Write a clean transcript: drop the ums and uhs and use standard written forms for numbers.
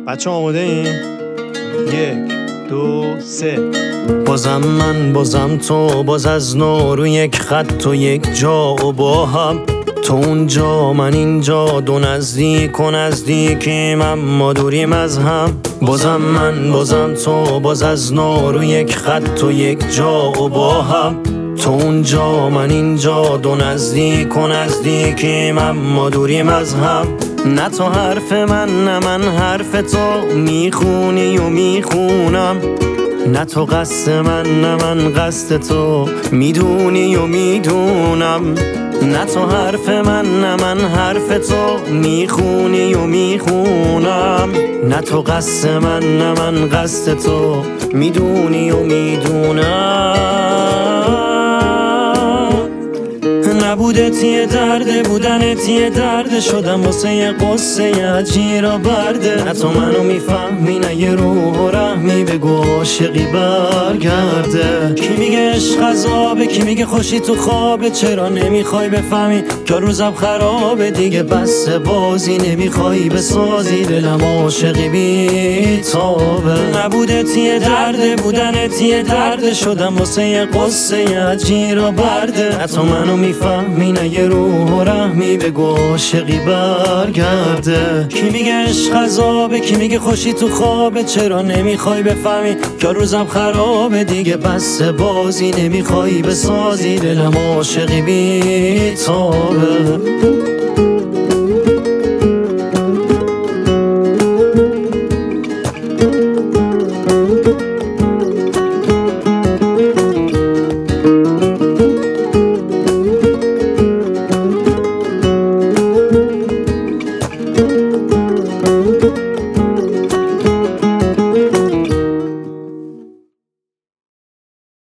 بچه آماده این؟ 1 2 3 بازم من بازم تو، باز از نو رو یک خط و یک جا و با هم، تو اونجا من اینجا، دو نزدیک و نزدیکیم اما دوریم از هم. بازم من بازم تو، باز از نو رو یک خط و یک جا و با هم، تو اونجا من اینجا، دو نزدیک و نزدیکیم اما دوریم از هم. نه تو حرف من نه من حرف تو، میخونی و میخونم، نه تو قصد من نه من قصد تو، میدونی و میدونم. نه تو حرف من نه من حرف تو، میخونی و میخونم، نه تو قصد من نه من قصد تو، میدونی و میدونم. نبودت یه درده، بودنت یه درده، شدم واسه یه قصه عجیر و برده. نه تو منو میفهمی نه یه روح و رحمی، بگو عاشقی برگرده. کی میگه عشق عذابه، کی میگه خوشی تو خوابه، چرا نمیخوای بفهمی که روزم خرابه دیگه، بس بازی نمیخوای بسازی، دلم عاشقی بی تابه. نبودت یه درده، بودنت یه درده، شدم واسه یه قصه عجیر و برده. نه تو منو میفهمی نه یه روح و رحمی، بگو عاشقی برگرده. کی میگه عشق عذابه، کی میگه خوشی تو خوابه، چرا نمیخوای بفهمی که روزم خرابه دیگه، بس بازی نمیخوای بسازی، دلم عاشقی بی تابه.